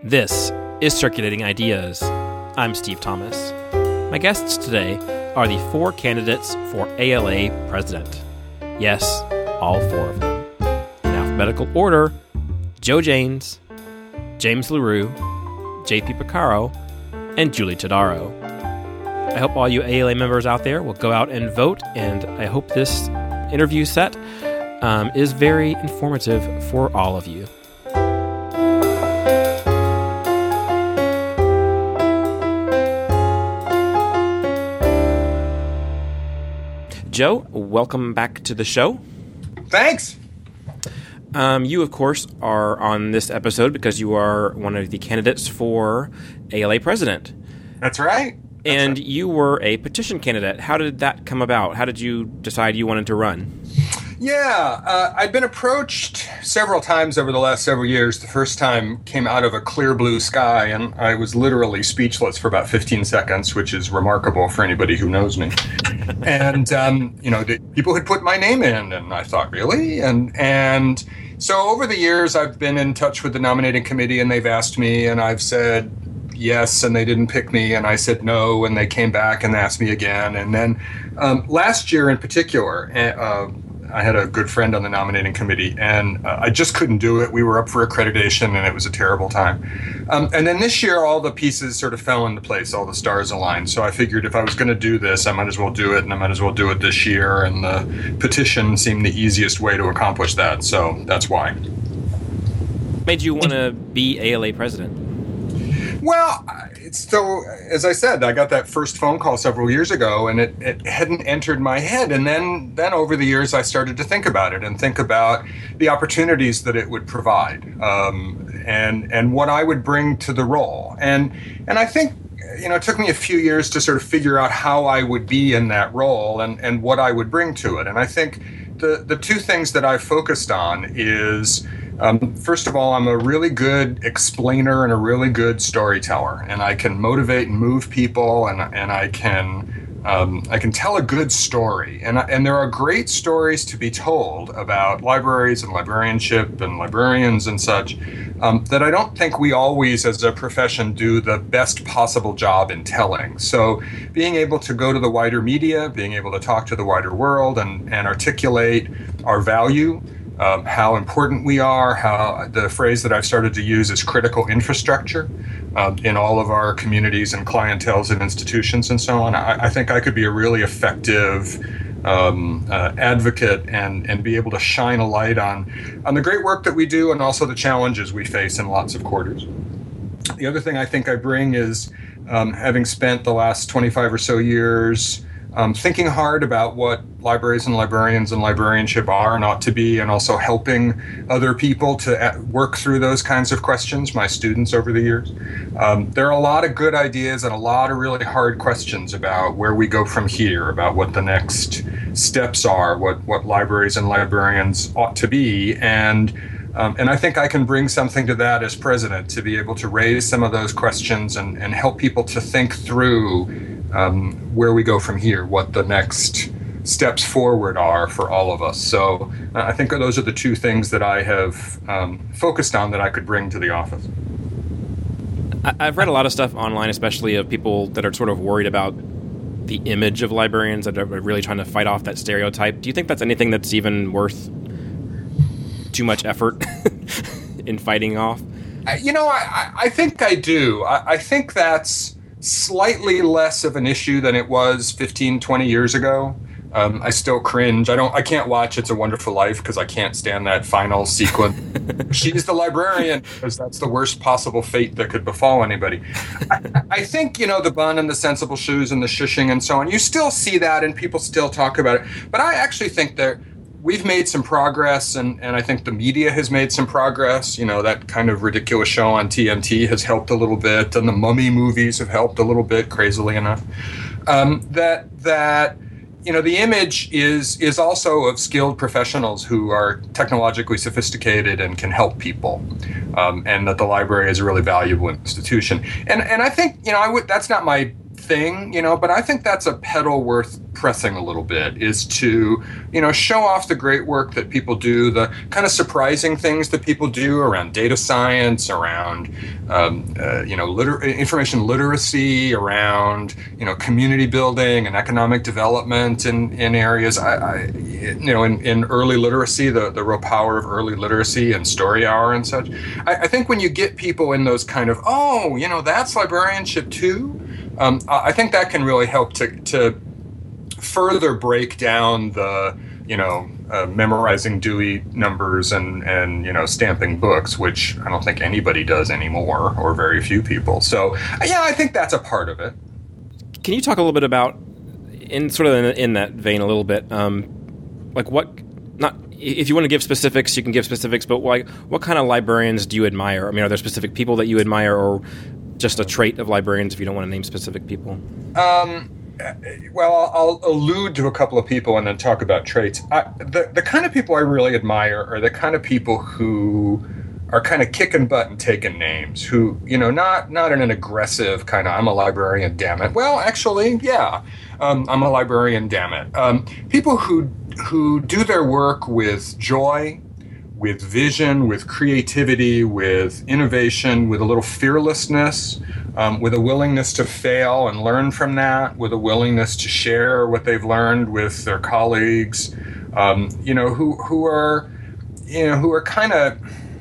This is Circulating Ideas. I'm Steve Thomas. My guests today are the 4 candidates for ALA president. Yes, all 4 of them. In alphabetical order: Joe Janes, James LaRue, J.P. Porcaro, and Julie Todaro. I hope all you ALA members out there will go out and vote, and I hope this interview set is very informative for all of you. Joe, welcome back to the show. Thanks. You, of course, are on this episode because you are one of the candidates for ALA president. That's right. And you were a petition candidate. How did that come about? How did you decide you wanted to run? Yeah, I'd been approached several times over the last several years. The first time came out of a clear blue sky, and I was literally speechless for about 15 seconds, which is remarkable for anybody who knows me. And, people had put my name in, and I thought, really? And so over the years, I've been in touch with the nominating committee, and they've asked me, and I've said yes, and they didn't pick me, and I said no, and they came back and asked me again. And then last year in particular, I had a good friend on the nominating committee, and I just couldn't do it. We were up for accreditation, and it was a terrible time. And then this year, all the pieces sort of fell into place. All the stars aligned. So I figured if I was going to do this, I might as well do it, and I might as well do it this year. And the petition seemed the easiest way to accomplish that. So that's why. Made you want to be ALA president? Well, so as I said, I got that first phone call several years ago, and it hadn't entered my head. And then over the years, I started to think about it and think about the opportunities that it would provide, and what I would bring to the role. And I think, it took me a few years to sort of figure out how I would be in that role and what I would bring to it. And I think the 2 things that I've focused on is, first of all, I'm a really good explainer and a really good storyteller, and I can motivate and move people, and I can tell a good story, and there are great stories to be told about libraries and librarianship and librarians and such that I don't think we always, as a profession, do the best possible job in telling. So, being able to go to the wider media, being able to talk to the wider world, and articulate our value. How important we are, how the phrase that I've started to use is critical infrastructure in all of our communities and clienteles and institutions and so on. I think I could be a really effective advocate and be able to shine a light on the great work that we do and also the challenges we face in lots of quarters. The other thing I think I bring is having spent the last 25 or so years thinking hard about what libraries and librarians and librarianship are and ought to be, and also helping other people to work through those kinds of questions, my students over the years. There are a lot of good ideas and a lot of really hard questions about where we go from here, about what the next steps are, what libraries and librarians ought to be, and I think I can bring something to that as president, to be able to raise some of those questions and help people to think through where we go from here, what the next steps forward are for all of us. So I think those are the 2 things that I have focused on that I could bring to the office. I've read a lot of stuff online, especially of people that are sort of worried about the image of librarians, that are really trying to fight off that stereotype. Do you think that's anything that's even worth too much effort in fighting off? I think I do. I think that's slightly less of an issue than it was 15, 20 years ago. I still cringe. I can't watch It's a Wonderful Life because I can't stand that final sequence. She's the librarian, because that's the worst possible fate that could befall anybody. I think, the bun and the sensible shoes and the shushing and so on, you still see that and people still talk about it. But I actually think that we've made some progress, and I think the media has made some progress. That kind of ridiculous show on TNT has helped a little bit, and the Mummy movies have helped a little bit, crazily enough. The image is also of skilled professionals who are technologically sophisticated and can help people, and that the library is a really valuable institution. And I think, that's not my thing, but I think that's a pedal worth pressing a little bit, is to, show off the great work that people do, the kind of surprising things that people do around data science, around, information literacy, around, community building and economic development in areas. In early literacy, the real power of early literacy and story hour and such. I think when you get people in those kind of, that's librarianship too, I think that can really help to further break down the, memorizing Dewey numbers and stamping books, which I don't think anybody does anymore, or very few people. So, yeah, I think that's a part of it. Can you talk a little bit about, in that vein a little bit, if you want to give specifics, you can give specifics, but what kind of librarians do you admire? I mean, are there specific people that you admire, or just a trait of librarians if you don't want to name specific people? Well, I'll allude to a couple of people and then talk about traits. The kind of people I really admire are the kind of people who are kind of kicking butt and taking names, who, not in an aggressive kind of, I'm a librarian, damn it. Well, actually, yeah, I'm a librarian, damn it. People who do their work with joy, with vision, with creativity, with innovation, with a little fearlessness, with a willingness to fail and learn from that, with a willingness to share what they've learned with their colleagues, who are kind of,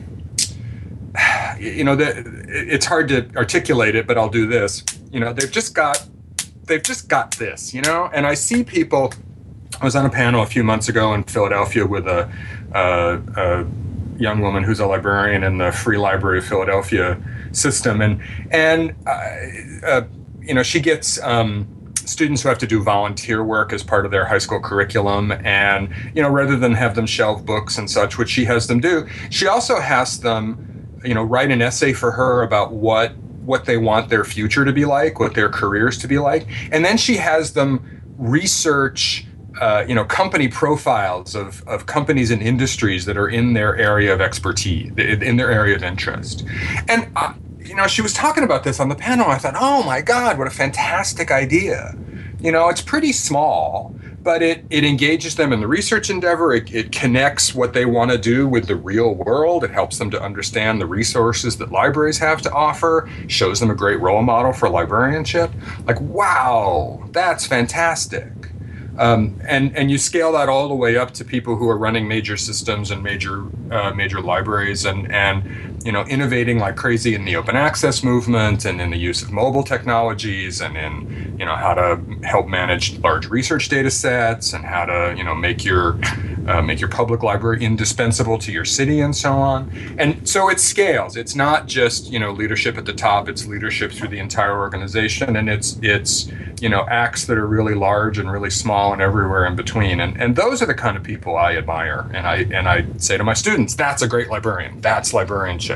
it's hard to articulate it, but I'll do this. They've just got this, and I see people. I was on a panel a few months ago in Philadelphia with a young woman who's a librarian in the Free Library of Philadelphia system, and she gets students who have to do volunteer work as part of their high school curriculum, and rather than have them shelve books and such, which she has them do, she also has them write an essay for her about what they want their future to be like, what their careers to be like, and then she has them research company profiles of companies and industries that are in their area of expertise, in their area of interest. And, she was talking about this on the panel. I thought, oh my God, what a fantastic idea. It's pretty small, but it engages them in the research endeavor. It connects what they want to do with the real world. It helps them to understand the resources that libraries have to offer, shows them a great role model for librarianship. Like, wow, that's fantastic. And you scale that all the way up to people who are running major systems and major libraries and innovating like crazy in the open access movement and in the use of mobile technologies and in how to help manage large research data sets and how to make your public library indispensable to your city and so on. And so it scales. It's not just leadership at the top. It's leadership through the entire organization, and it's acts that are really large and really small and everywhere in between. And those are the kind of people I admire. And I say to my students, that's a great librarian. That's librarianship.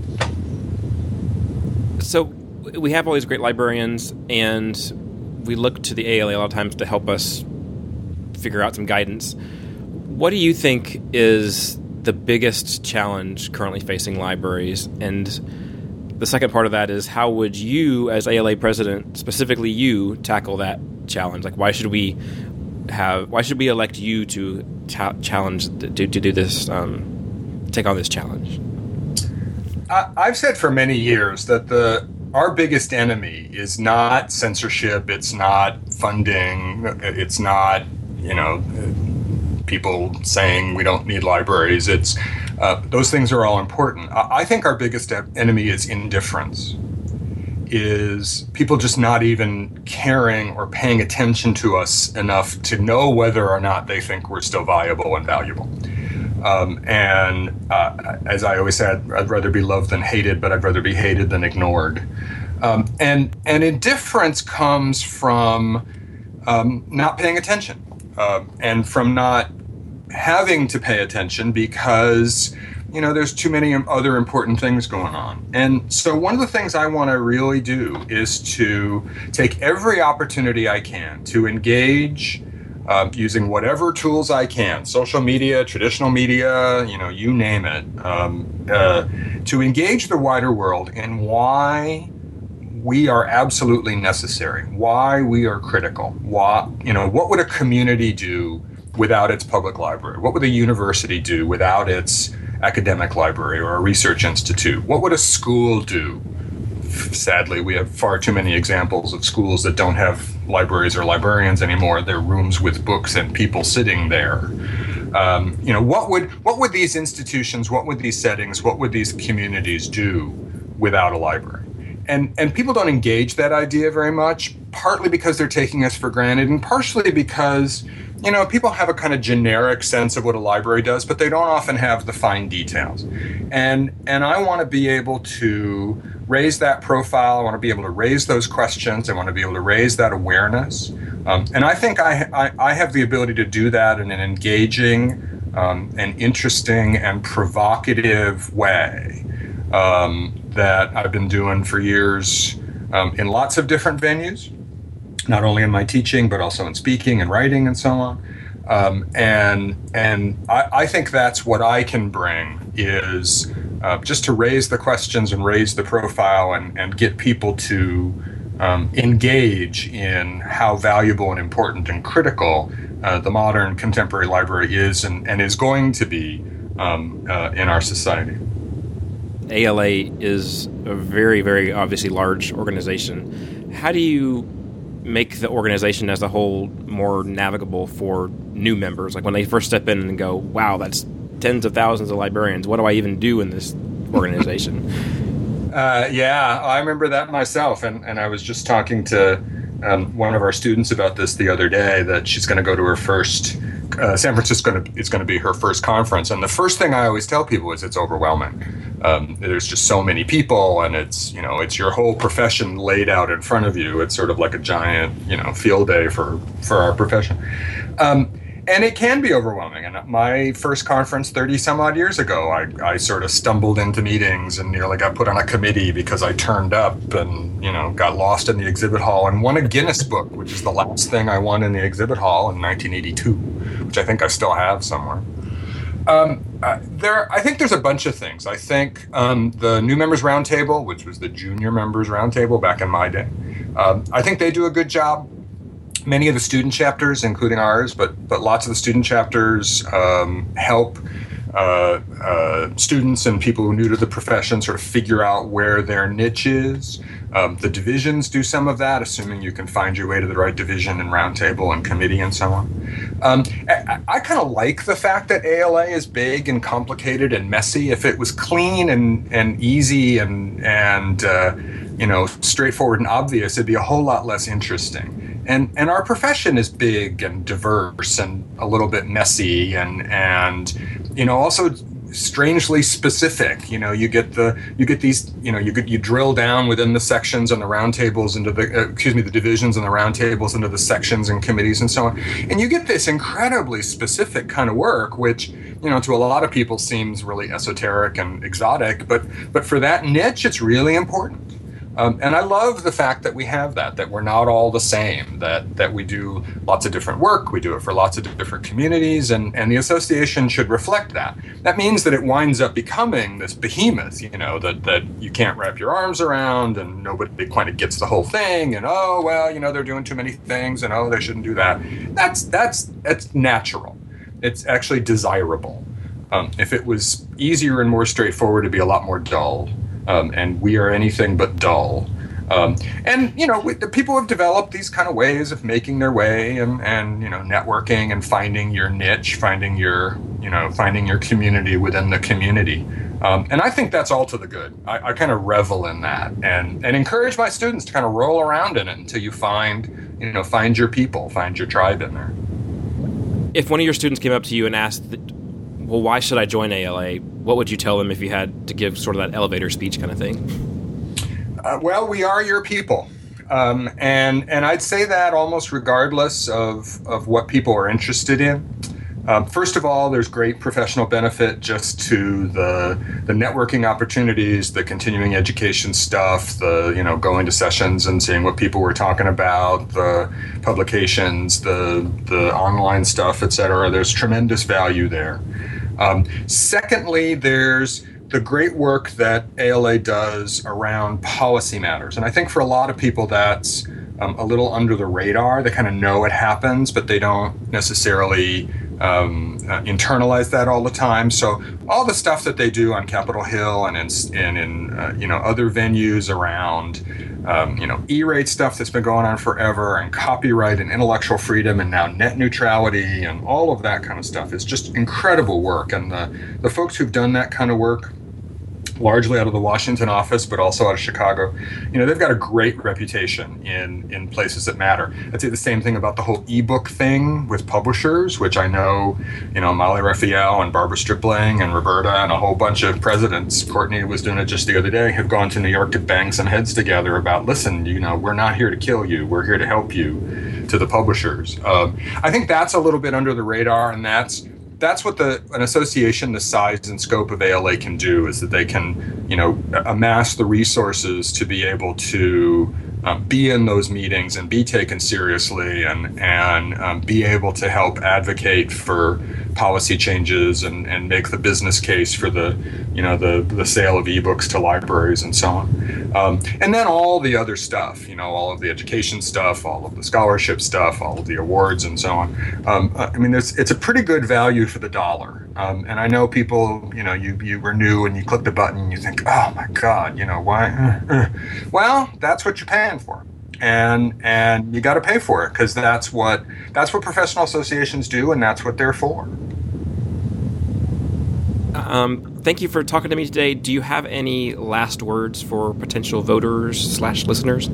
So we have all these great librarians, and we look to the ALA a lot of times to help us figure out some guidance. What do you think is the biggest challenge currently facing libraries? And the second part of that is, how would you, as ALA president, specifically you, tackle that challenge? Like, why should we elect you to challenge to do this, take on this challenge? I've said for many years that our biggest enemy is not censorship. It's not funding. It's not people saying we don't need libraries. It's those things are all important. I think our biggest enemy is indifference, is people just not even caring or paying attention to us enough to know whether or not they think we're still viable and valuable. As I always said, I'd rather be loved than hated, but I'd rather be hated than ignored. And indifference comes from not paying attention, and from not having to pay attention because there's too many other important things going on. And so one of the things I want to really do is to take every opportunity I can to engage using whatever tools I can, social media, traditional media, you name it, to engage the wider world in why we are absolutely necessary, why we are critical, what would a community do without its public library? What would a university do without its academic library or a research institute? What would a school do? Sadly, we have far too many examples of schools that don't have libraries or librarians anymore. They're rooms with books and people sitting there. What would these institutions, what would these settings, what would these communities do without a library? And people don't engage that idea very much, partly because they're taking us for granted, and partially because people have a kind of generic sense of what a library does, but they don't often have the fine details. And I want to be able to raise that profile. I want to be able to raise those questions. I want to be able to raise that awareness. And I think I have the ability to do that in an engaging and interesting and provocative way that I've been doing for years in lots of different venues, not only in my teaching, but also in speaking and writing and so on. And I think that's what I can bring is just to raise the questions and raise the profile and get people to engage in how valuable and important and critical the modern contemporary library is and is going to be in our society. ALA is a very, very obviously large organization. How do you make the organization as a whole more navigable for new members? Like when they first step in and go, wow, that's tens of thousands of librarians. What do I even do in this organization? Yeah, I remember that myself. And I was just talking to one of our students about this the other day, that she's going to go to her first San Francisco is going to be her first conference. And the first thing I always tell people is it's overwhelming. There's just so many people, and it's your whole profession laid out in front of you. It's sort of like a giant, field day for our profession. And it can be overwhelming. And at my first conference 30 some odd years ago, I sort of stumbled into meetings and nearly got put on a committee because I turned up and, got lost in the exhibit hall and won a Guinness book, which is the last thing I won in the exhibit hall in 1982, which I think I still have somewhere. I think there's a bunch of things. I think the New Members Roundtable, which was the Junior Members Roundtable back in my day, I think they do a good job. Many of the student chapters, including ours, but lots of the student chapters help students and people who are new to the profession sort of figure out where their niche is. The divisions do some of that, assuming you can find your way to the right division and roundtable and committee and so on. I kind of like the fact that ALA is big and complicated and messy. If it was clean and easy and straightforward and obvious, it'd be a whole lot less interesting. And our profession is big and diverse and a little bit messy and also strangely specific. You drill down within the sections and the roundtables into the divisions and the roundtables into the sections and committees and so on. And you get this incredibly specific kind of work, which, to a lot of people seems really esoteric and exotic, but for that niche, it's really important. And I love the fact that we have that we're not all the same, that we do lots of different work, we do it for lots of different communities, and the association should reflect that. That means that it winds up becoming this behemoth, that you can't wrap your arms around, and nobody kind of gets the whole thing, and they're doing too many things, and they shouldn't do that. That's natural. It's actually desirable. If it was easier and more straightforward, it'd be a lot more dull. And we are anything but dull. The people have developed these kind of ways of making their way and networking and finding your niche, finding your community within the community. And I think that's all to the good. I kind of revel in that and encourage my students to kind of roll around in it until you find your people, find your tribe in there. If one of your students came up to you and asked, well, why should I join ALA? What would you tell them if you had to give sort of that elevator speech kind of thing? We are your people. And I'd say that almost regardless of what people are interested in. First of all, there's great professional benefit just to the networking opportunities, the continuing education stuff, the going to sessions and seeing what people were talking about, the publications, the online stuff, et cetera. There's tremendous value there. Secondly, there's the great work that ALA does around policy matters. And I think for a lot of people that's a little under the radar. They kind of know it happens, but they don't necessarily internalize that all the time. So all the stuff that they do on Capitol Hill and in other venues around E-rate stuff that's been going on forever, and copyright and intellectual freedom, and now net neutrality and all of that kind of stuff is just incredible work. And the folks who've done that kind of work, largely out of the Washington office, but also out of Chicago, they've got a great reputation in places that matter. I'd say the same thing about the whole ebook thing with publishers, which I know, Molly Raphael and Barbara Stripling and Roberta and a whole bunch of presidents, Courtney was doing it just the other day, have gone to New York to bang some heads together about, listen, we're not here to kill you, we're here to help you, to the publishers. I think that's a little bit under the radar, and that's what an association the size and scope of ALA can do, is that they can, amass the resources to be able to be in those meetings and be taken seriously, and be able to help advocate for policy changes and make the business case for the sale of ebooks to libraries and so on. And then all the other stuff, all of the education stuff, all of the scholarship stuff, all of the awards and so on. It's a pretty good value for the dollar. And I know people, you renew and you click the button and you think, oh my God, why? Well, that's what you're paying for. And you got to pay for it, because that's what professional associations do, and that's what they're for. Thank you for talking to me today. Do you have any last words for potential voters / listeners?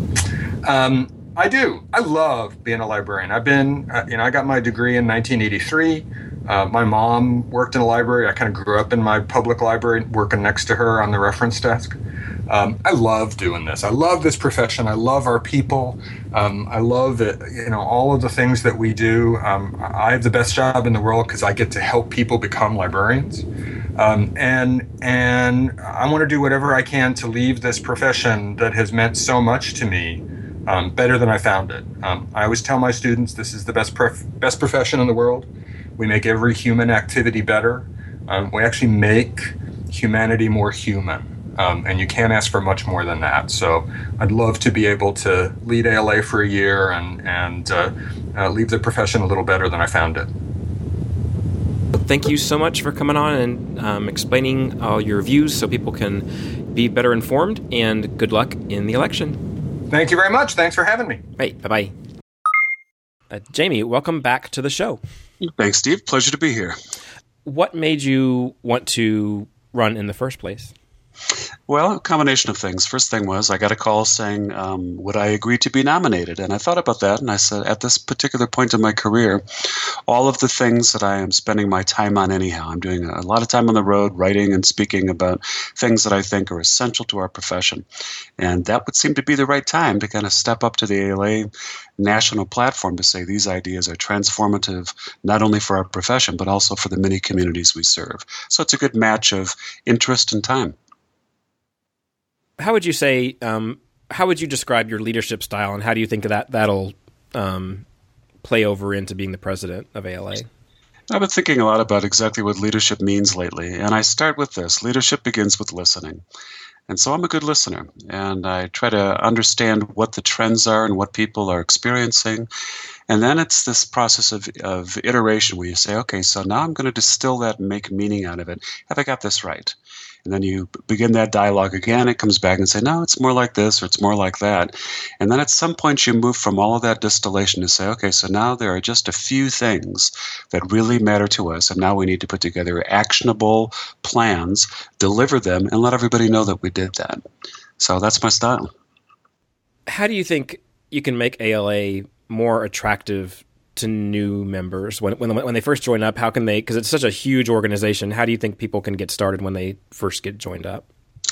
I do. I love being a librarian. I've been, I got my degree in 1983. My mom worked in a library. I kind of grew up in my public library, working next to her on the reference desk. I love doing this. I love this profession. I love our people. I love it. All of the things that we do. I have the best job in the world because I get to help people become librarians. And I want to do whatever I can to leave this profession that has meant so much to me better than I found it. I always tell my students this is the best profession in the world. We make every human activity better. We actually make humanity more human. And you can't ask for much more than that. So I'd love to be able to lead ALA for a year and leave the profession a little better than I found it. Thank you so much for coming on and explaining all your views so people can be better informed, and good luck in the election. Thank you very much. Thanks for having me. Right. Bye-bye. Jamie, welcome back to the show. Thanks, Steve. Pleasure to be here. What made you want to run in the first place? Well, a combination of things. First thing was I got a call saying, would I agree to be nominated? And I thought about that, and I said, at this particular point in my career, all of the things that I am spending my time on anyhow, I'm doing a lot of time on the road, writing and speaking about things that I think are essential to our profession. And that would seem to be the right time to kind of step up to the ALA national platform to say these ideas are transformative, not only for our profession, but also for the many communities we serve. So it's a good match of interest and time. How would you say, how would you describe your leadership style, and how do you think that'll play over into being the president of ALA? I've been thinking a lot about exactly what leadership means lately, and I start with this. Leadership begins with listening. And so I'm a good listener, and I try to understand what the trends are and what people are experiencing. And then it's this process of iteration where you say, okay, so now I'm going to distill that and make meaning out of it. Have I got this right? And then you begin that dialogue again. It comes back and say, no, it's more like this or it's more like that. And then at some point you move from all of that distillation to say, okay, so now there are just a few things that really matter to us. And now we need to put together actionable plans, deliver them, and let everybody know that we did that. So that's my style. How do you think you can make ALA more attractive to new members when they first join up? How can they, because it's such a huge organization, how do you think people can get started when they first get joined up?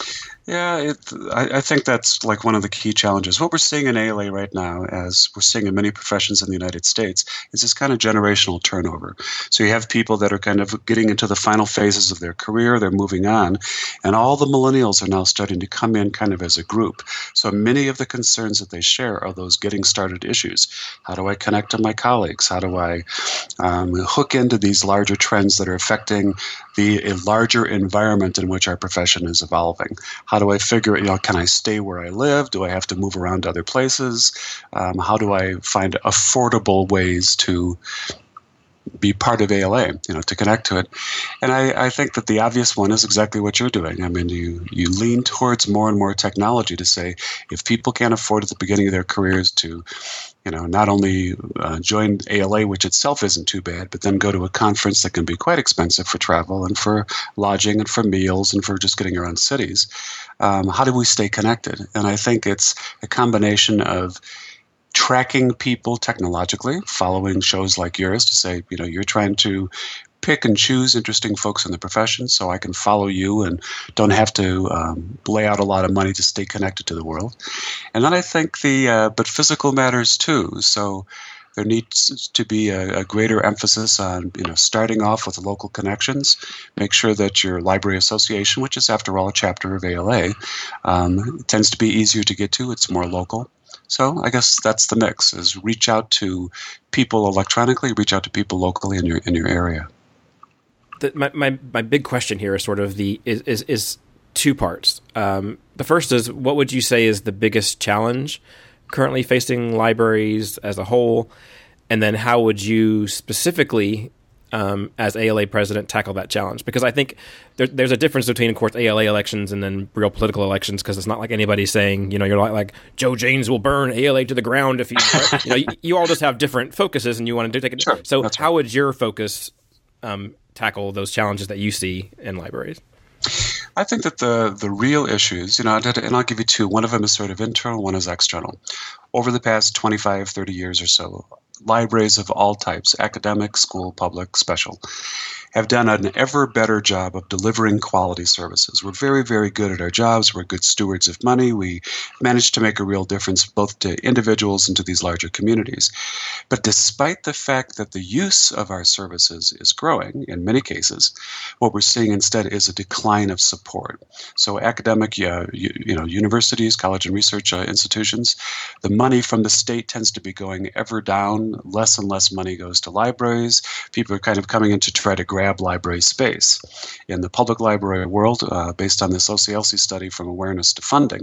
Yeah, I think that's like one of the key challenges. What we're seeing in ALA right now, as we're seeing in many professions in the United States, is this kind of generational turnover. So you have people that are kind of getting into the final phases of their career, they're moving on, and all the millennials are now starting to come in kind of as a group. So many of the concerns that they share are those getting started issues. How do I connect to my colleagues? How do I hook into these larger trends that are affecting the larger environment in which our profession is evolving? How do I figure, can I stay where I live? Do I have to move around to other places? How do I find affordable ways to be part of ALA, to connect to it? And I think that the obvious one is exactly what you're doing. I mean, you lean towards more and more technology to say, if people can't afford at the beginning of their careers to not only join ALA, which itself isn't too bad, but then go to a conference that can be quite expensive for travel and for lodging and for meals and for just getting around cities. How do we stay connected? And I think it's a combination of tracking people technologically, following shows like yours to say, you're trying to pick and choose interesting folks in the profession so I can follow you and don't have to lay out a lot of money to stay connected to the world. And then I think but physical matters too. So there needs to be a greater emphasis on, starting off with local connections. Make sure that your library association, which is after all a chapter of ALA, tends to be easier to get to. It's more local. So I guess that's the mix: is reach out to people electronically, reach out to people locally in your area. My big question here is sort of is two parts. The first is, what would you say is the biggest challenge currently facing libraries as a whole? And then how would you specifically, as ALA president, tackle that challenge? Because I think there's a difference between, of course, ALA elections and then real political elections, because it's not like anybody's saying, you're like Joe Janes will burn ALA to the ground if you all just have different focuses and you want to take it. Sure, so how would your focus tackle those challenges that you see in libraries? I think that the real issues, and I'll give you two. One of them is sort of internal, one is external. Over the past 25, 30 years or so, libraries of all types, academic, school, public, special, have done an ever better job of delivering quality services. We're very, very good at our jobs. We're good stewards of money. We manage to make a real difference both to individuals and to these larger communities. But despite the fact that the use of our services is growing in many cases, what we're seeing instead is a decline of support. So academic, universities, college and research institutions, the money from the state tends to be going ever down. Less and less money goes to libraries. People are kind of coming in to try to grab library space. In the public library world, based on the SOCIALC study from awareness to funding,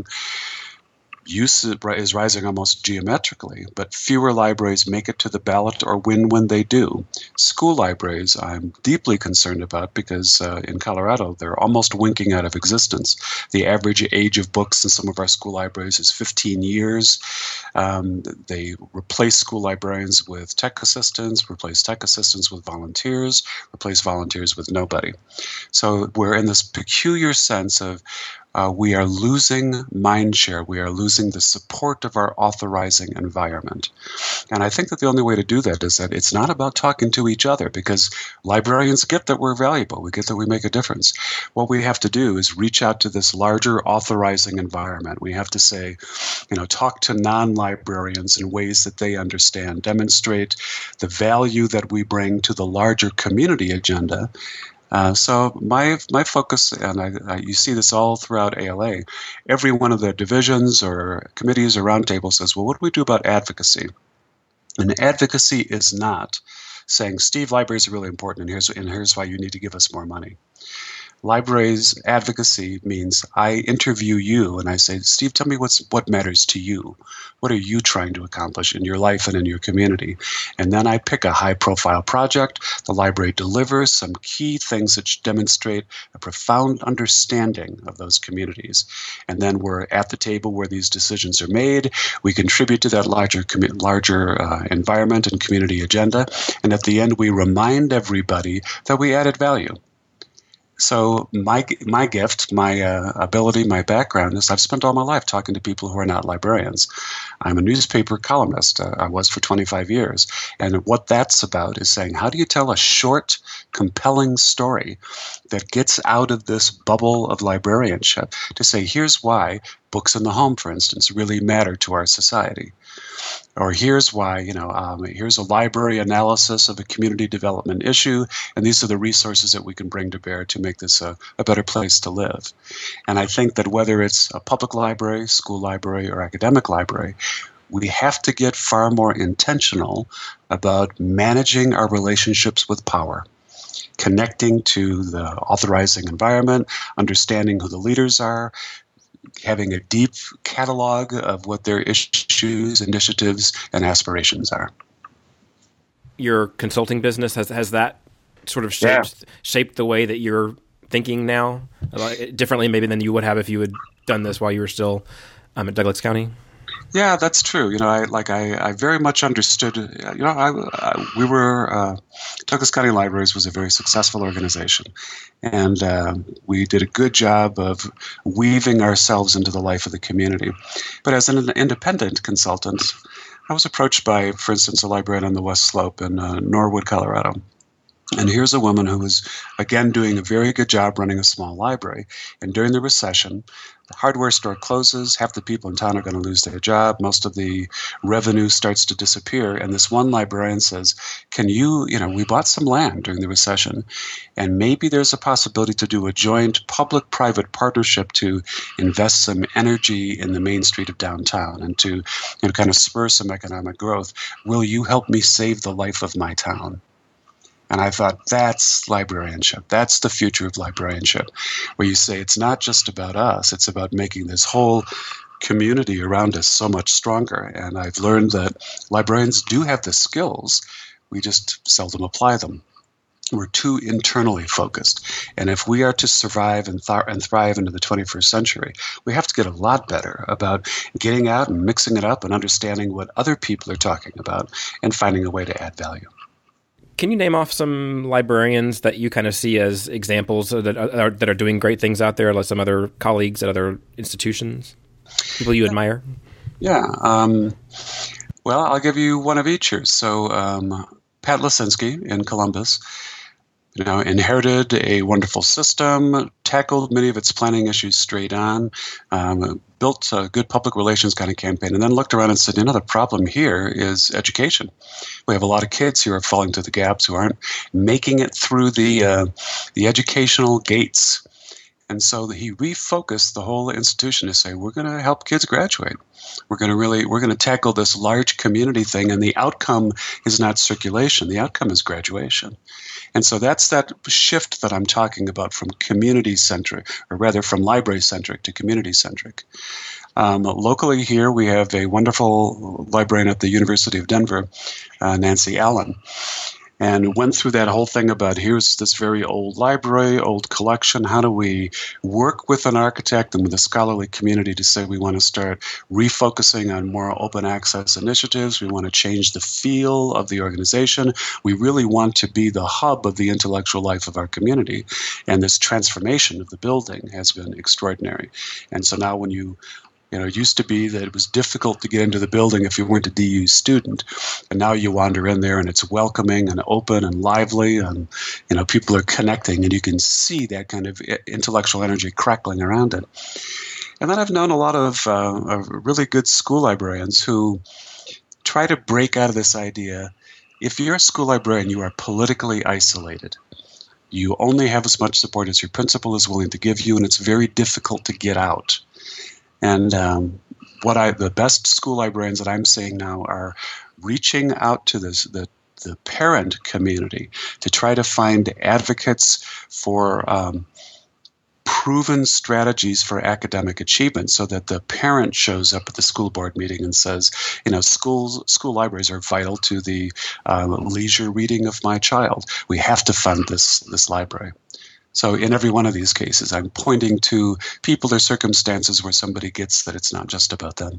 use is rising almost geometrically, but fewer libraries make it to the ballot or win when they do. School libraries I'm deeply concerned about because in Colorado they're almost winking out of existence. The average age of books in some of our school libraries is 15 years. They replace school librarians with tech assistants, replace tech assistants with volunteers, replace volunteers with nobody. So we're in this peculiar sense of we are losing mind share. We are losing the support of our authorizing environment. And I think that the only way to do that is that it's not about talking to each other, because librarians get that we're valuable. We get that we make a difference. What we have to do is reach out to this larger authorizing environment. We have to say, talk to non-librarians in ways that they understand, demonstrate the value that we bring to the larger community agenda. So my focus, and you see this all throughout ALA, every one of the divisions or committees or roundtables says, well, what do we do about advocacy? And advocacy is not saying, Steve, libraries are really important, and here's why you need to give us more money. Libraries advocacy means I interview you and I say, Steve, tell me what matters to you. What are you trying to accomplish in your life and in your community? And then I pick a high-profile project. The library delivers some key things that demonstrate a profound understanding of those communities. And then we're at the table where these decisions are made. We contribute to that larger environment and community agenda. And at the end, we remind everybody that we added value. So my gift, my ability, my background is I've spent all my life talking to people who are not librarians. I'm a newspaper columnist. I was for 25 years. And what that's about is saying, how do you tell a short, compelling story that gets out of this bubble of librarianship to say, here's why books in the home, for instance, really matter to our society. Or here's why, here's a library analysis of a community development issue, and these are the resources that we can bring to bear to make this a better place to live. And I think that whether it's a public library, school library, or academic library, we have to get far more intentional about managing our relationships with power, connecting to the authorizing environment, understanding who the leaders are, having a deep catalog of what their issues, initiatives, and aspirations are. Your consulting business, has that sort of shaped the way that you're thinking now, differently maybe than you would have if you had done this while you were still at Douglas County? Yeah, that's true. I very much understood. Douglas County Libraries was a very successful organization, and we did a good job of weaving ourselves into the life of the community. But as an independent consultant, I was approached by, for instance, a librarian on the West Slope in Norwood, Colorado. And here's a woman who was, again, doing a very good job running a small library. And during the recession, the hardware store closes, half the people in town are going to lose their job, most of the revenue starts to disappear. And this one librarian says, we bought some land during the recession, and maybe there's a possibility to do a joint public-private partnership to invest some energy in the main street of downtown and to kind of spur some economic growth. Will you help me save the life of my town? And I thought, that's librarianship. That's the future of librarianship, where you say it's not just about us, it's about making this whole community around us so much stronger. And I've learned that librarians do have the skills, we just seldom apply them. We're too internally focused. And if we are to survive and thrive into the 21st century, we have to get a lot better about getting out and mixing it up and understanding what other people are talking about and finding a way to add value. Can you name off some librarians that you kind of see as examples that are doing great things out there, like some other colleagues at other institutions, people you admire? Yeah. Well, I'll give you one of each here. So Pat Lesinski in Columbus, inherited a wonderful system, tackled many of its planning issues straight on, built a good public relations kind of campaign, and then looked around and said, the problem here is education. We have a lot of kids who are falling through the gaps, who aren't making it through the educational gates. And so he refocused the whole institution to say, we're going to help kids graduate. We're going to tackle this large community thing, and the outcome is not circulation. The outcome is graduation. And so that's that shift that I'm talking about from community-centric, or rather from library-centric to community-centric. Locally here, we have a wonderful librarian at the University of Denver, Nancy Allen, and went through that whole thing about here's this very old library, old collection. How do we work with an architect and with a scholarly community to say we want to start refocusing on more open access initiatives? We want to change the feel of the organization. We really want to be the hub of the intellectual life of our community. And this transformation of the building has been extraordinary. And so now when it used to be that it was difficult to get into the building if you weren't a DU student. And now you wander in there and it's welcoming and open and lively, and people are connecting, and you can see that kind of intellectual energy crackling around it. And then I've known a lot of really good school librarians who try to break out of this idea. If you're a school librarian, you are politically isolated. You only have as much support as your principal is willing to give you, and it's very difficult to get out. And the best school librarians that I'm seeing now are reaching out to the parent community to try to find advocates for proven strategies for academic achievement, so that the parent shows up at the school board meeting and says, school libraries are vital to the leisure reading of my child. We have to fund this library. So in every one of these cases, I'm pointing to people or circumstances where somebody gets that it's not just about them.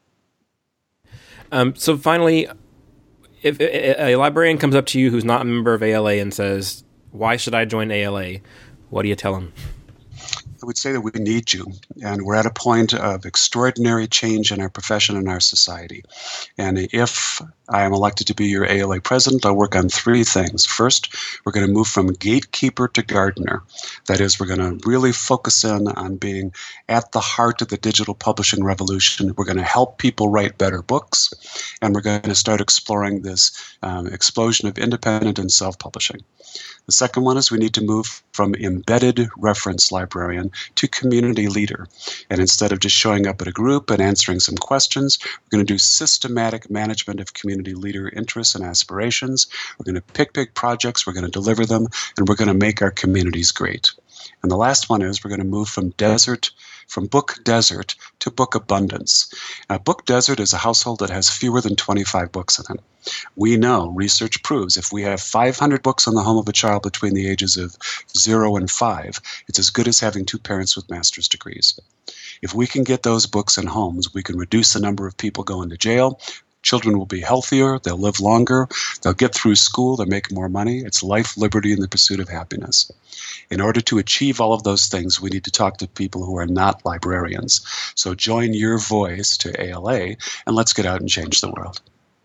So finally, if a librarian comes up to you who's not a member of ALA and says, why should I join ALA? What do you tell them? I would say that we need you, and we're at a point of extraordinary change in our profession and our society. And if I am elected to be your ALA president, I'll work on three things. First, we're going to move from gatekeeper to gardener. That is, we're going to really focus in on being at the heart of the digital publishing revolution. We're going to help people write better books, and we're going to start exploring this explosion of independent and self-publishing. The second one is we need to move from embedded reference librarian to community leader. And instead of just showing up at a group and answering some questions, we're going to do systematic management of community leader interests and aspirations. We're going to pick big projects, we're going to deliver them, and we're going to make our communities great. And the last one is we're going to move from book desert to book abundance. Now, book desert is a household that has fewer than 25 books in it. We know, research proves, if we have 500 books on the home of a child between the ages of 0 and 5, it's as good as having two parents with master's degrees. If we can get those books in homes, we can reduce the number of people going to jail. Children will be healthier, they'll live longer, they'll get through school, they'll make more money. It's life, liberty, and the pursuit of happiness. In order to achieve all of those things, we need to talk to people who are not librarians. So join your voice to ALA, and let's get out and change the world.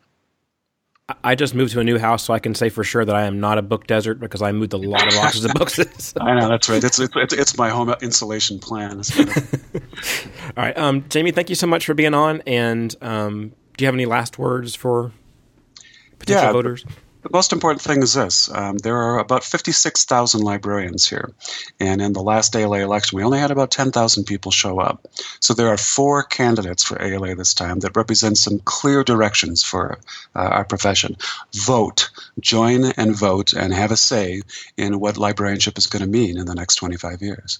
I just moved to a new house, so I can say for sure that I am not a book desert because I moved a lot of boxes of books. I know, that's right. It's my home insulation plan. All right. Jamie, thank you so much for being on. And do you have any last words for potential voters? The most important thing is this. There are about 56,000 librarians here. And in the last ALA election, we only had about 10,000 people show up. So there are 4 candidates for ALA this time that represent some clear directions for our profession. Vote, join and vote, and have a say in what librarianship is going to mean in the next 25 years.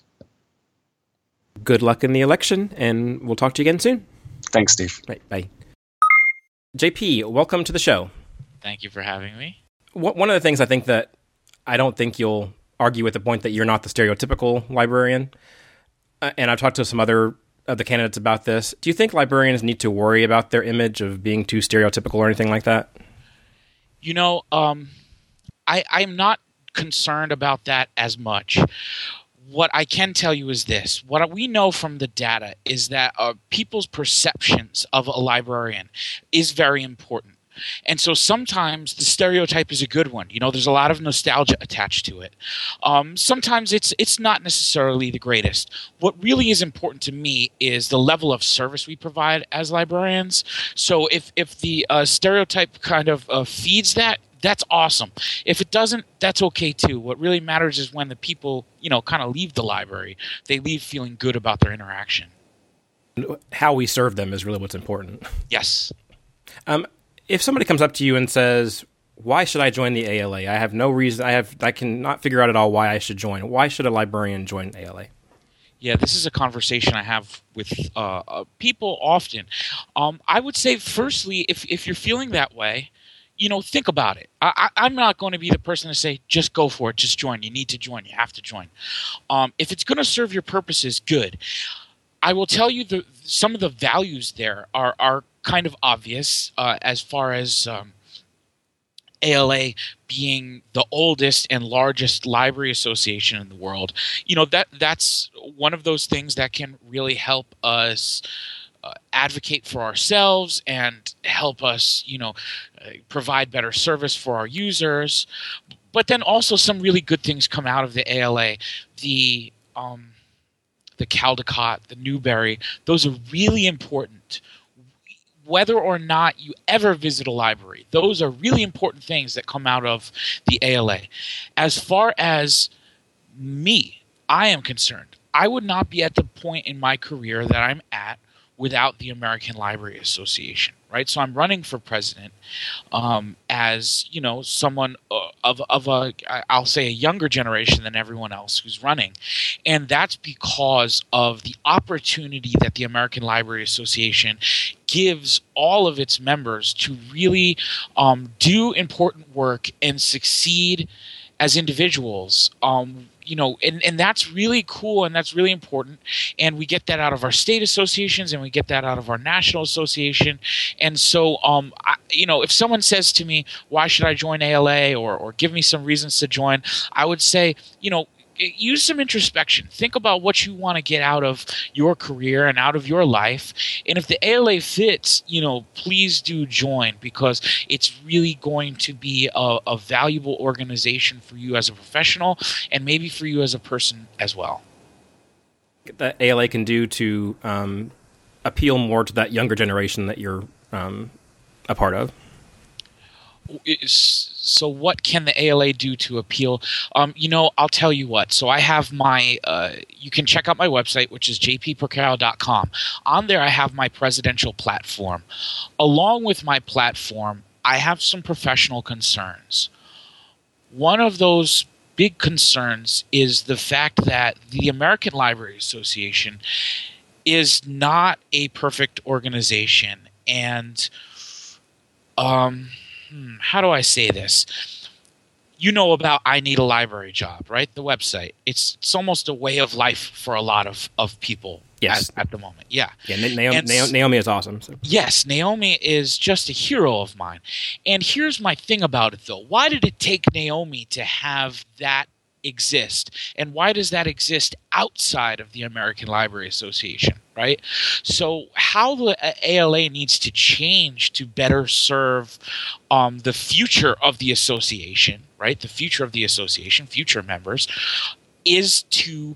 Good luck in the election, and we'll talk to you again soon. Thanks, Steve. Right, bye. JP, welcome to the show. Thank you for having me. One of the things I don't think you'll argue with the point that you're not the stereotypical librarian, and I've talked to some other of the candidates about this. Do you think librarians need to worry about their image of being too stereotypical or anything like that? You know, I'm not concerned about that as much. What I can tell you is this. What we know from the data is that people's perceptions of a librarian is very important. And so sometimes the stereotype is a good one. You know, there's a lot of nostalgia attached to it. Sometimes it's not necessarily the greatest. What really is important to me is the level of service we provide as librarians. So if the stereotype kind of feeds that, that's awesome. If it doesn't, that's okay too. What really matters is when the people, kind of leave the library, they leave feeling good about their interaction. How we serve them is really what's important. Yes. If somebody comes up to you and says, why should I join the ALA? I have no reason. I cannot figure out at all why I should join. Why should a librarian join ALA? Yeah, this is a conversation I have with people often. I would say, firstly, if you're feeling that way, think about it. I'm not going to be the person to say, just go for it, just join. You need to join. You have to join. If it's going to serve your purposes, good. I will tell you some of the values there are kind of obvious as far as ALA being the oldest and largest library association in the world. That's one of those things that can really help us advocate for ourselves and help us, provide better service for our users. But then also some really good things come out of the ALA. The Caldecott, the Newberry, those are really important. Whether or not you ever visit a library, those are really important things that come out of the ALA. As far as me, I am concerned, I would not be at the point in my career that I'm at without the American Library Association, right? So I'm running for president as, someone of I'll say a younger generation than everyone else who's running. And that's because of the opportunity that the American Library Association gives all of its members to really do important work and succeed as individuals. And that's really cool and that's really important. And we get that out of our state associations and we get that out of our national association. And so, if someone says to me, why should I join ALA or give me some reasons to join, I would say, use some introspection. Think about what you want to get out of your career and out of your life. And if the ALA fits, please do join, because it's really going to be a valuable organization for you as a professional and maybe for you as a person as well. That ALA can do to appeal more to that younger generation that you're a part of? So what can the ALA do to appeal? I'll tell you what. So I have my, you can check out my website, which is jpporcaro.com. On there, I have my presidential platform. Along with my platform, I have some professional concerns. One of those big concerns is the fact that the American Library Association is not a perfect organization. And how do I say this? You know about I Need a Library Job, right? The website. It's almost a way of life for a lot of people. Yes. At the moment. Yeah. Yeah, Naomi is awesome. So. Yes, Naomi is just a hero of mine. And here's my thing about it, though. Why did it take Naomi to have that exist? And why does that exist outside of the American Library Association, right? So how the ALA needs to change to better serve the future of the association, right? The future of the association, future members, is to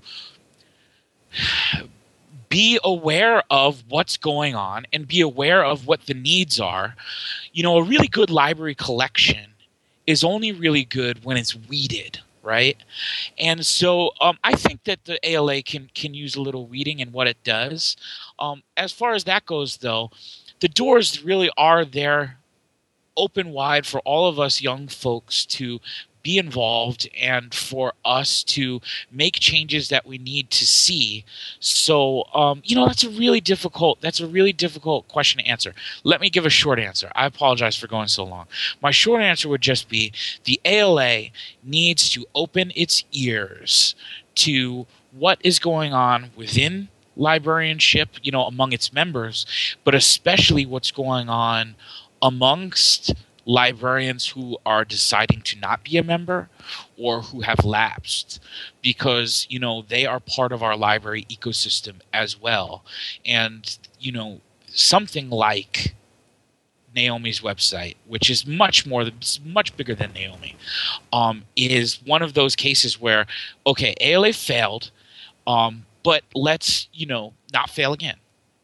be aware of what's going on and be aware of what the needs are. A really good library collection is only really good when it's weeded, right? And so I think that the ALA can use a little weeding in what it does. As far as that goes, though, the doors really are there open wide for all of us young folks to be involved and for us to make changes that we need to see. So, that's a really difficult question to answer. Let me give a short answer. I apologize for going so long. My short answer would just be the ALA needs to open its ears to what is going on within librarianship, among its members, but especially what's going on amongst librarians who are deciding to not be a member or who have lapsed, because they are part of our library ecosystem as well. And something like Naomi's website, which is much bigger than Naomi, is one of those cases where, okay, ALA failed, but let's not fail again.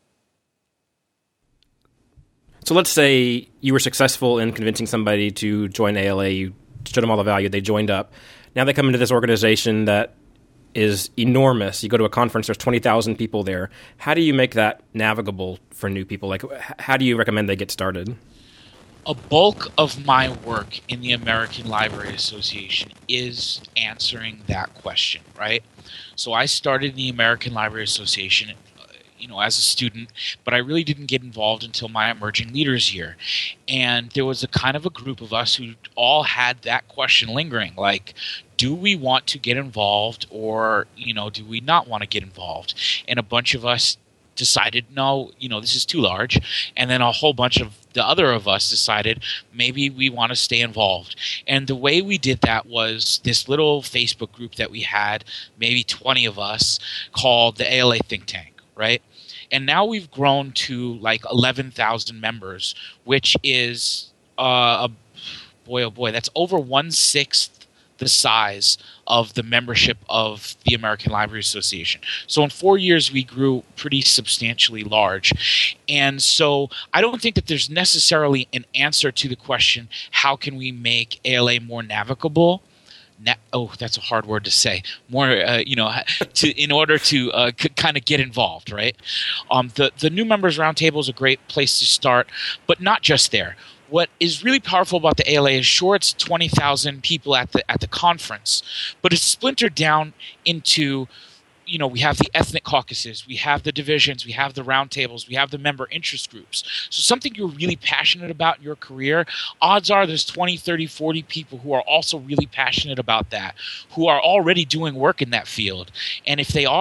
So let's say you were successful in convincing somebody to join ALA. You showed them all the value. They joined up. Now they come into this organization that is enormous. You go to a conference, there's 20,000 people there. How do you make that navigable for new people? Like, how do you recommend they get started? A bulk of my work in the American Library Association is answering that question, right? So I started in the American Library Association as a student, but I really didn't get involved until my emerging leaders year. And there was a kind of a group of us who all had that question lingering, like, do we want to get involved or, do we not want to get involved? And a bunch of us decided, no, this is too large. And then a whole bunch of the other of us decided maybe we want to stay involved. And the way we did that was this little Facebook group that we had, maybe 20 of us, called the ALA Think Tank, right? And now we've grown to like 11,000 members, which is, boy, oh boy, that's over 1/6 the size of the membership of the American Library Association. So in 4 years, we grew pretty substantially large. And so I don't think that there's necessarily an answer to the question, how can we make ALA more navigable? That's a hard word to say. More, in order to kind of get involved, right? The new members roundtable is a great place to start, but not just there. What is really powerful about the ALA is, sure, it's 20,000 people at the conference, but it's splintered down into, we have the ethnic caucuses, we have the divisions, we have the roundtables, we have the member interest groups. So something you're really passionate about in your career, odds are there's 20, 30, 40 people who are also really passionate about that, who are already doing work in that field. And if they are,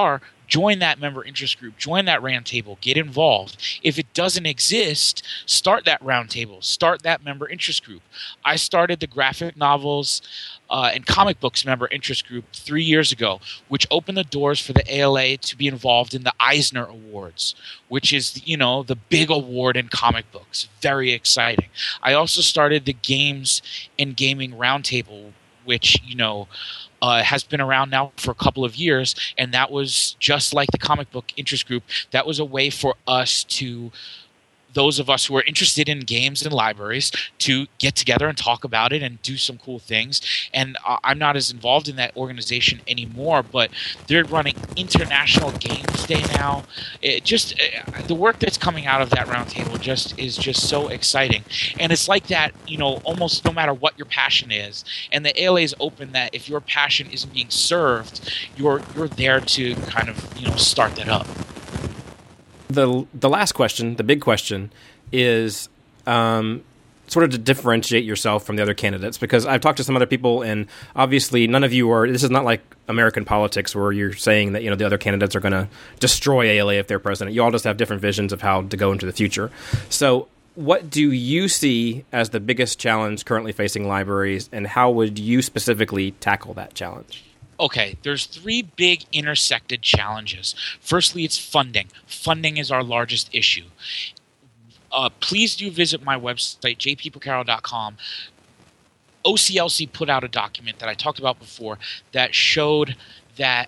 join that member interest group, join that roundtable, get involved. If it doesn't exist, start that roundtable, start that member interest group. I started the graphic novels and comic books member interest group 3 years ago, which opened the doors for the ALA to be involved in the Eisner Awards, which is, the big award in comic books. Very exciting. I also started the Games and Gaming Roundtable, which, has been around now for a couple of years, and that was just like the comic book interest group. That was a way for us to, those of us who are interested in games and libraries, to get together and talk about it and do some cool things. And I'm not as involved in that organization anymore, but they're running International Games Day now. The work that's coming out of that roundtable is just so exciting. And it's like that, almost no matter what your passion is. And the ALA is open that if your passion isn't being served, you're there to kind of, start that up. The last question, the big question, is sort of to differentiate yourself from the other candidates, because I've talked to some other people, and obviously none of you are. This is not like American politics where you're saying that the other candidates are going to destroy ALA if they're president. You all just have different visions of how to go into the future. So, what do you see as the biggest challenge currently facing libraries, and how would you specifically tackle that challenge? Okay, there's 3 big intersected challenges. Firstly, it's funding. Funding is our largest issue. Please do visit my website, jppocaro.com. OCLC put out a document that I talked about before that showed that,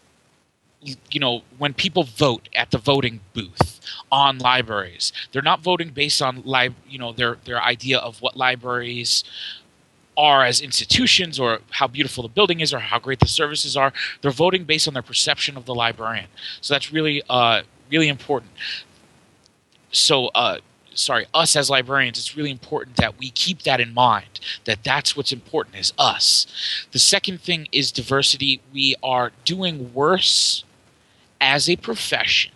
when people vote at the voting booth on libraries, they're not voting based on their idea of what libraries are as institutions, or how beautiful the building is, or how great the services are. They're voting based on their perception of the librarian. So that's really, really important. So, us as librarians, it's really important that we keep that in mind, that that's what's important, is us. The second thing is diversity. We are doing worse as a profession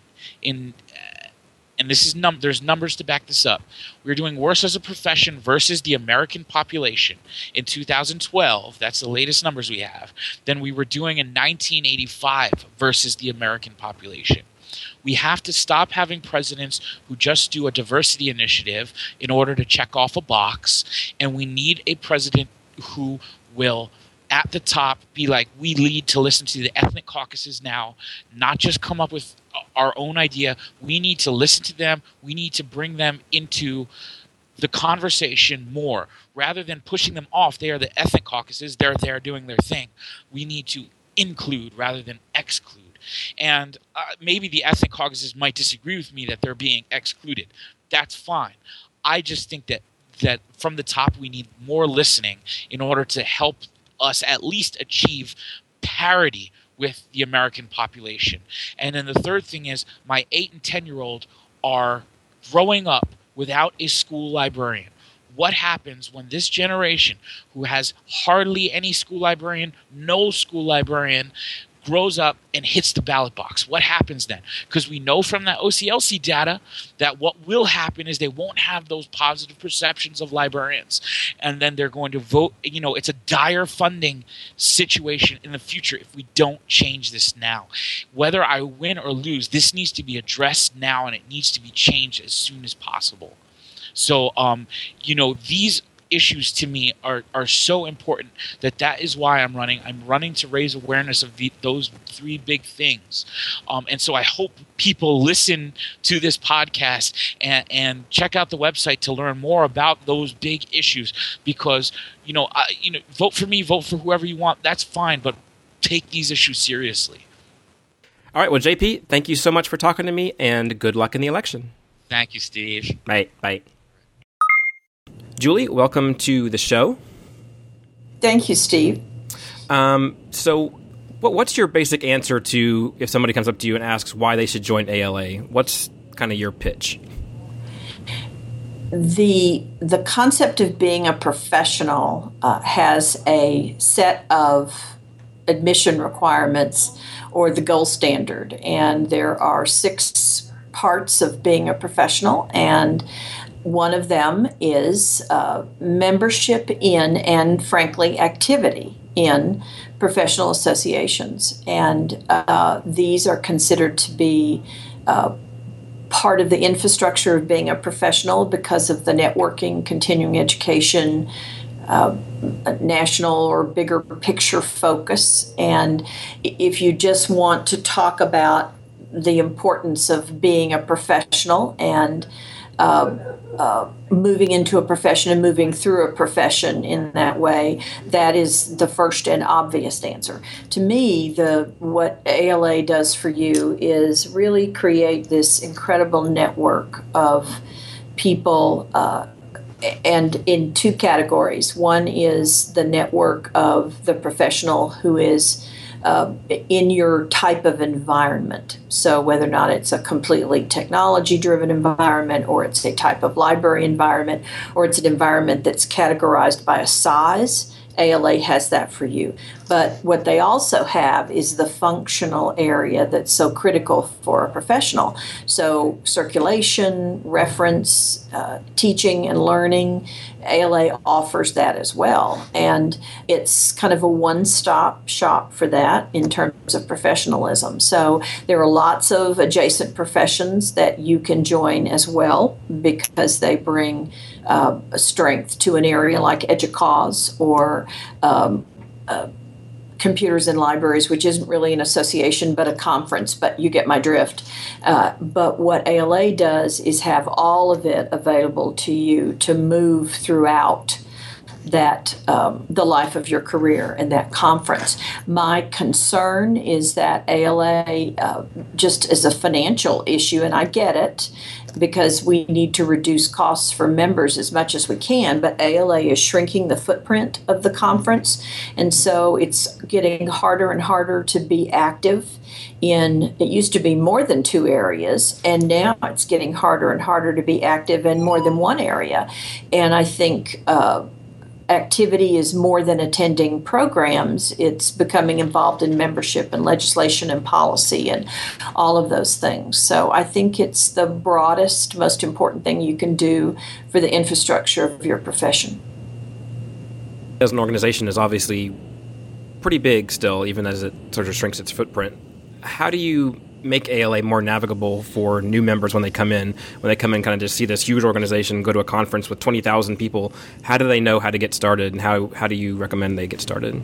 and this is there's numbers to back this up. We're doing worse as a profession versus the American population in 2012, that's the latest numbers we have, than we were doing in 1985 versus the American population. We have to stop having presidents who just do a diversity initiative in order to check off a box, and we need a president who will, at the top, be like, we lead to listen to the ethnic caucuses now, not just come up with our own idea. We need to listen to them. We need to bring them into the conversation more. Rather than pushing them off, they are the ethnic caucuses. They're there doing their thing. We need to include rather than exclude. And maybe the ethnic caucuses might disagree with me that they're being excluded. That's fine. I just think that from the top we need more listening in order to help us at least achieve parity with the American population. And then the third thing is, my 8 and 10-year-old are growing up without a school librarian. What happens when this generation, who has hardly any school librarian, no school librarian, grows up and hits the ballot box? What happens then? Because we know from that OCLC data that what will happen is they won't have those positive perceptions of librarians. And then they're going to vote. It's a dire funding situation in the future if we don't change this now. Whether I win or lose, this needs to be addressed now, and it needs to be changed as soon as possible. So, these issues to me are so important that is why I'm running. I'm running to raise awareness of those 3 big things. And so I hope people listen to this podcast and check out the website to learn more about those big issues, because, vote for me, vote for whoever you want. That's fine, but take these issues seriously. All right. Well, JP, thank you so much for talking to me, and good luck in the election. Thank you, Steve. Bye. Julie, welcome to the show. Thank you, Steve. So what's your basic answer to if somebody comes up to you and asks why they should join ALA? What's kind of your pitch? The concept of being a professional has a set of admission requirements, or the gold standard, and there are 6 parts of being a professional, and one of them is membership in, and frankly, activity in professional associations. And these are considered to be part of the infrastructure of being a professional because of the networking, continuing education, national or bigger picture focus. And if you just want to talk about the importance of being a professional and moving into a profession and moving through a profession in that way, that is the first and obvious answer. To me, what ALA does for you is really create this incredible network of people, and in two categories. One is the network of the professional who is in your type of environment. So whether or not it's a completely technology-driven environment, or it's a type of library environment, or it's an environment that's categorized by a size, ALA has that for you. But what they also have is the functional area that's so critical for a professional. So circulation, reference, teaching and learning, ALA offers that as well. And it's kind of a one-stop shop for that in terms of professionalism. So there are lots of adjacent professions that you can join as well because they bring strength to an area like EDUCAUSE or Computers in Libraries, which isn't really an association but a conference, but you get my drift. But what ALA does is have all of it available to you to move throughout that the life of your career and that conference. My concern is that ALA just is a financial issue, and I get it, because we need to reduce costs for members as much as we can, but ALA is shrinking the footprint of the conference, and so it's getting harder and harder to be active in, it used to be more than 2 areas, and now it's getting harder and harder to be active in more than 1 area. And I think activity is more than attending programs. It's becoming involved in membership and legislation and policy and all of those things. So I think it's the broadest, most important thing you can do for the infrastructure of your profession. As an organization is obviously pretty big still, even as it sort of shrinks its footprint. How do you make ALA more navigable for new members when they come in kind of just see this huge organization, go to a conference with 20,000 people? How do they know how to get started, and how do you recommend they get started?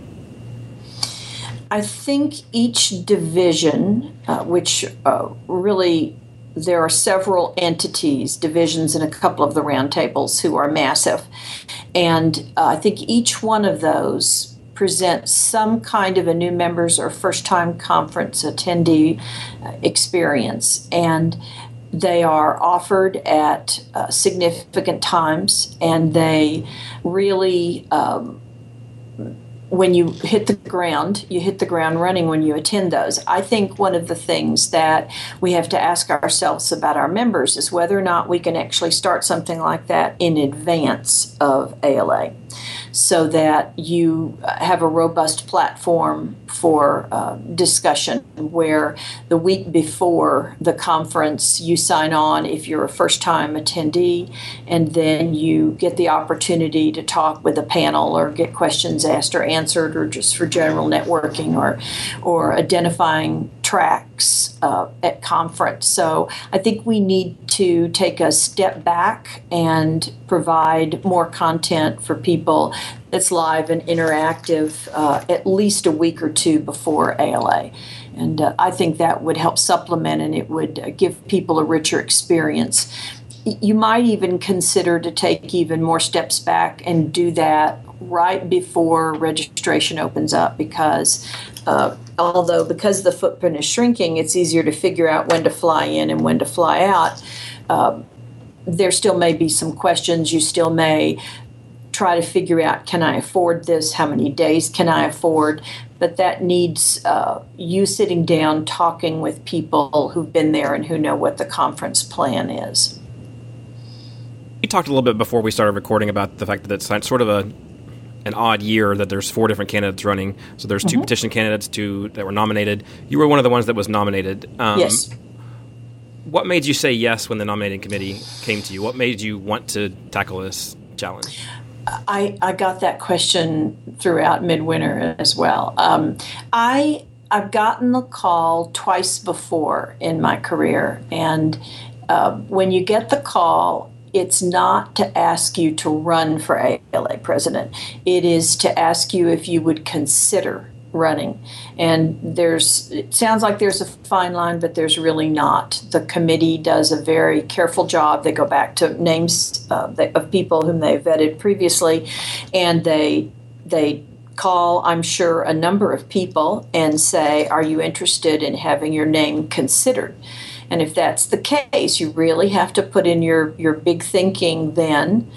I think each division, which really there are several entities, divisions in a couple of the roundtables who are massive, and I think each one of those present some kind of a new members or first-time conference attendee experience, and they are offered at significant times, and they really when you hit the ground running when you attend those. I think one of the things that we have to ask ourselves about our members is whether or not we can actually start something like that in advance of ALA, so that you have a robust platform for discussion, where the week before the conference you sign on if you're a first-time attendee, and then you get the opportunity to talk with a panel or get questions asked or answered, or just for general networking or identifying tracks at conference. So I think we need to take a step back and provide more content for people that's live and interactive at least a week or 2 before ALA. And I think that would help supplement, and it would give people a richer experience. You might even consider to take even more steps back and do that right before registration opens up, because because the footprint is shrinking, it's easier to figure out when to fly in and when to fly out. There still may be some questions. You still may try to figure out, can I afford this? How many days can I afford? But that needs you sitting down, talking with people who've been there and who know what the conference plan is. We talked a little bit before we started recording about the fact that it's sort of an odd year, that there's 4 different candidates running. So there's 2 petition candidates, 2 that were nominated. You were one of the ones that was nominated. Yes. What made you say yes when the nominating committee came to you? What made you want to tackle this challenge? I got that question throughout Midwinter as well. I've gotten the call twice before in my career, and when you get the call, it's not to ask you to run for ALA president. It is to ask you if you would consider running. And it sounds like there's a fine line, but there's really not. The committee does a very careful job. They go back to names of people whom they vetted previously, and they call, I'm sure, a number of people and say, are you interested in having your name considered? And if that's the case, you really have to put in your big thinking then.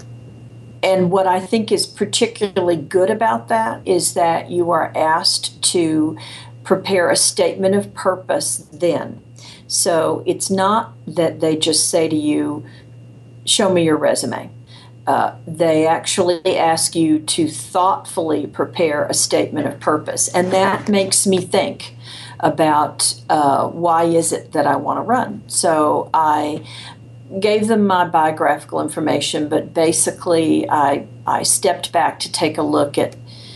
And what I think is particularly good about that is that you are asked to prepare a statement of purpose then. So it's not that they just say to you, show me your resume. They actually ask you to thoughtfully prepare a statement of purpose. And that makes me think about why is it that I want to run. So I gave them my biographical information, but basically I stepped back to take a look at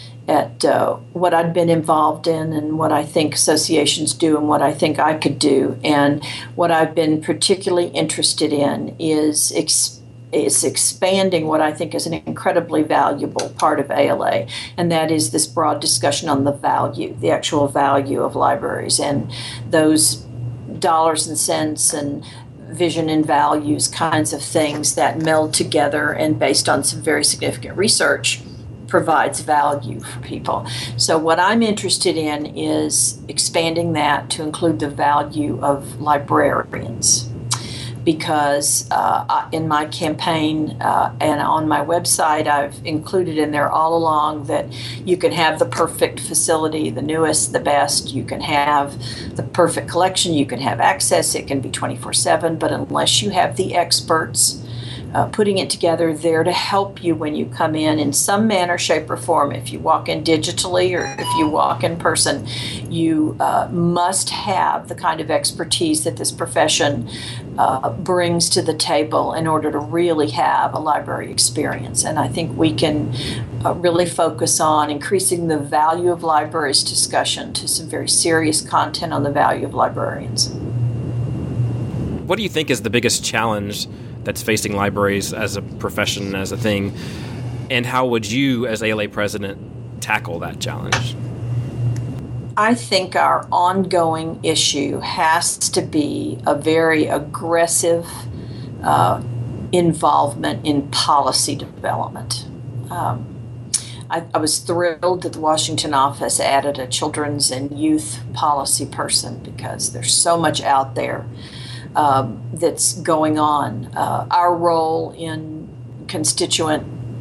what I'd been involved in and what I think associations do and what I think I could do. And what I've been particularly interested in is expanding what I think is an incredibly valuable part of ALA, and that is this broad discussion on the actual value of libraries and those dollars and cents and vision and values kinds of things that meld together and based on some very significant research provides value for people. So what I'm interested in is expanding that to include the value of librarians, because in my campaign and on my website, I've included in there all along that you can have the perfect facility, the newest, the best. You can have the perfect collection. You can have access. It can be 24/7. But unless you have the experts putting it together there to help you when you come in some manner, shape, or form, if you walk in digitally or if you walk in person, you must have the kind of expertise that this profession brings to the table in order to really have a library experience. And I think we can really focus on increasing the value of libraries discussion to some very serious content on the value of librarians. What do you think is the biggest challenge that's facing libraries as a profession, as a thing, and how would you, as ALA president, tackle that challenge? I think our ongoing issue has to be a very aggressive involvement in policy development. I was thrilled that the Washington office added a children's and youth policy person, because there's so much out there that's going on. Our role in constituent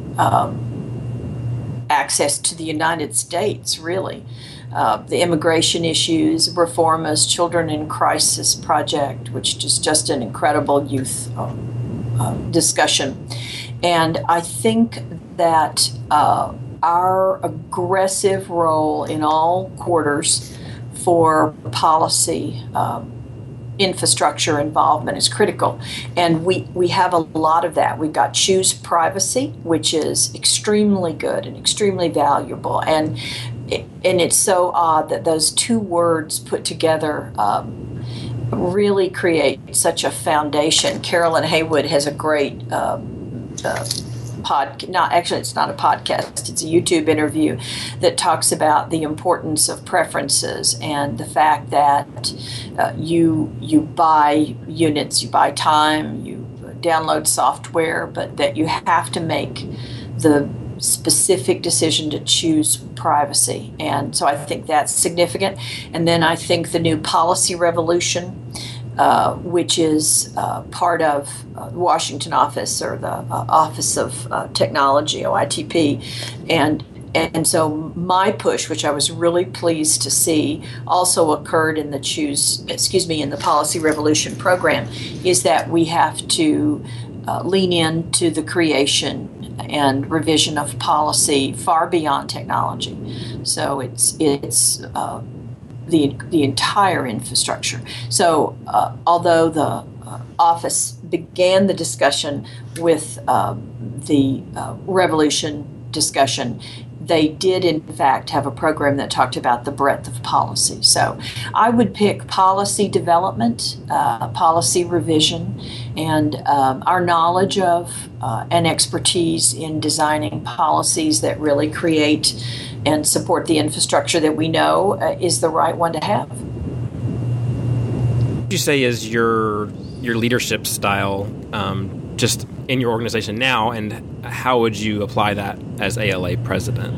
access to the United States, really. The immigration issues, Reforma's Children in Crisis Project, which is just an incredible youth discussion. And I think that our aggressive role in all quarters for policy infrastructure involvement is critical. And we have a lot of that. We've got Choose Privacy, which is extremely good and extremely valuable. And it's so odd that those two words put together really create such a foundation. Carolyn Haywood has a great it's not a podcast, it's a YouTube interview that talks about the importance of preferences and the fact that you buy units, you buy time, you download software, but that you have to make the specific decision to choose privacy. And so I think that's significant. And then I think the new policy revolution, which is part of the Washington office, or the Office of Technology, OITP. And so my push, which I was really pleased to see also occurred in the Policy Revolution program, is that we have to lean into the creation and revision of policy far beyond technology. So it's the entire infrastructure. So although the office began the discussion with the revolution discussion, they did in fact have a program that talked about the breadth of policy. So I would pick policy development, policy revision, and our knowledge of and expertise in designing policies that really create and support the infrastructure that we know is the right one to have. What would you say is your leadership style just in your organization now, and how would you apply that as ALA president?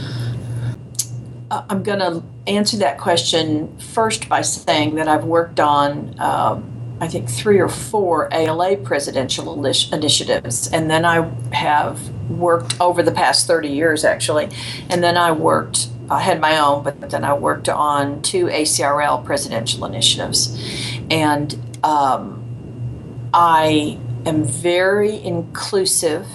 I'm going to answer that question first by saying that I've worked on, I think, 3 or 4 ALA presidential initiatives, and then I have worked over the past 30 years, actually, and then I had my own, but then I worked on 2 ACRL presidential initiatives, and I am very inclusive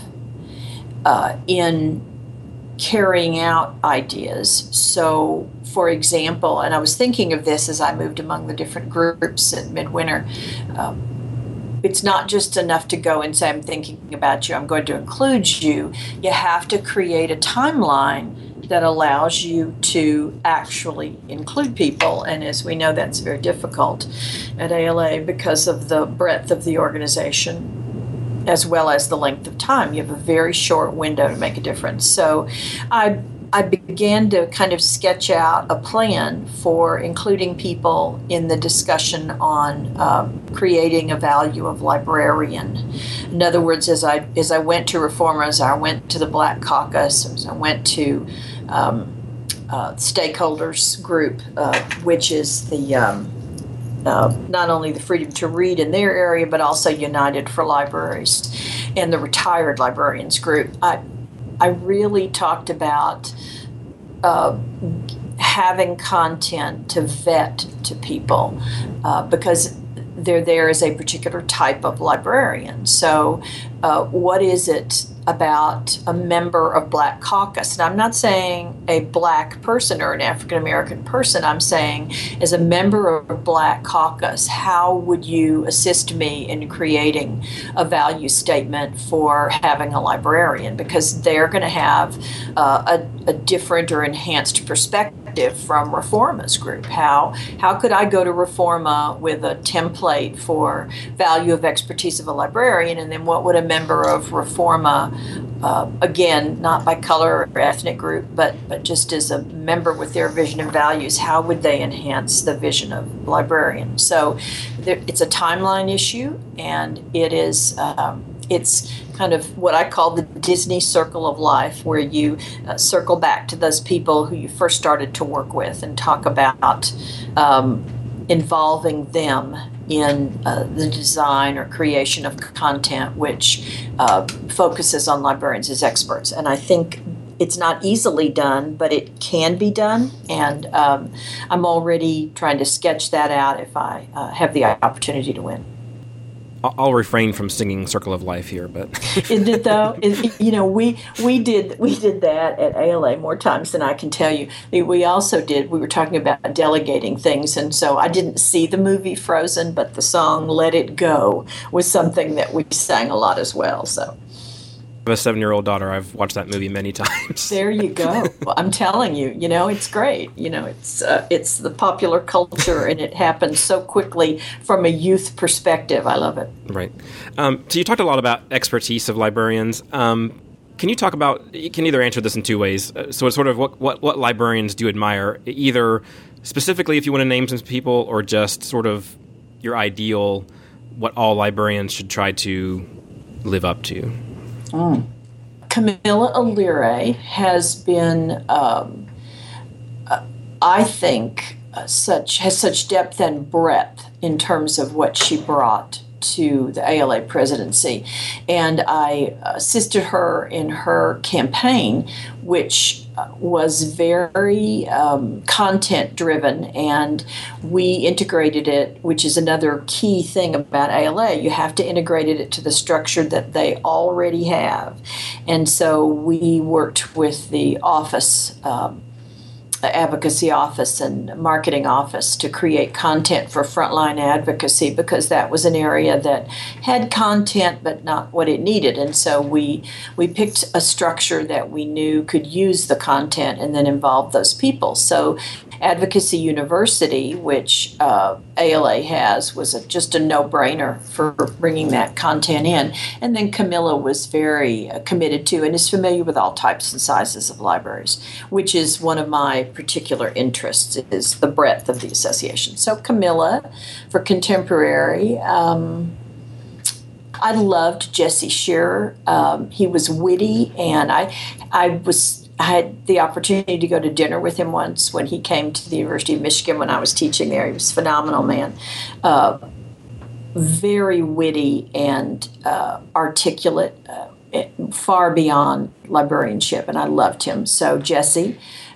in carrying out ideas. So, for example, and I was thinking of this as I moved among the different groups at Midwinter, it's not just enough to go and say, I'm thinking about you, I'm going to include you. You have to create a timeline that allows you to actually include people. And as we know, that's very difficult at ALA because of the breadth of the organization as well as the length of time. You have a very short window to make a difference. So I began to kind of sketch out a plan for including people in the discussion on creating a value of librarian. In other words, as I went to Reforma, as I went to the Black Caucus, as I went to stakeholders group, which is the not only the Freedom to Read in their area, but also United for Libraries and the Retired Librarians group. I really talked about having content to vet to people because they're there as a particular type of librarian. So what is it about a member of Black Caucus? And I'm not saying a Black person or an African American person. I'm saying as a member of Black Caucus, how would you assist me in creating a value statement for having a librarian? Because they're going to have a different or enhanced perspective from Reforma's group. How could I go to Reforma with a template for value of expertise of a librarian, and then what would a member of Reforma, again, not by color or ethnic group, but just as a member with their vision and values, how would they enhance the vision of librarian? So it's a timeline issue, and it is it's kind of what I call the Disney circle of life, where you circle back to those people who you first started to work with and talk about involving them in the design or creation of content which focuses on librarians as experts. And I think it's not easily done, but it can be done. And I'm already trying to sketch that out if I have the opportunity to win. I'll refrain from singing "Circle of Life" here, but isn't it though? We did that at ALA more times than I can tell you. We were talking about delegating things, and so I didn't see the movie Frozen, but the song "Let It Go" was something that we sang a lot as well. So. I have a 7-year-old daughter. I've watched that movie many times. There you go. I'm telling you, it's great. It's the popular culture, and it happens so quickly from a youth perspective. I love it. Right. So you talked a lot about expertise of librarians. Can you talk about? You can either answer this in 2 ways. So it's sort of what librarians do you admire, either specifically if you want to name some people, or just sort of your ideal, what all librarians should try to live up to. Camilla O'Leary has been, I think, has such depth and breadth in terms of what she brought to the ALA presidency. And I assisted her in her campaign, which was very content-driven, and we integrated it, which is another key thing about ALA. You have to integrate it to the structure that they already have. And so we worked with the office advocacy office and marketing office to create content for frontline advocacy, because that was an area that had content but not what it needed. And so we picked a structure that we knew could use the content and then involve those people. So Advocacy University, which ALA has, was just a no-brainer for bringing that content in. And then Camilla was very committed to and is familiar with all types and sizes of libraries, which is one of my particular interests, is the breadth of the association. So Camilla, for contemporary, I loved Jesse Shearer. He was witty, and I had the opportunity to go to dinner with him once when he came to the University of Michigan when I was teaching there. He was a phenomenal man. Very witty and articulate, far beyond librarianship, and I loved him. So Jesse.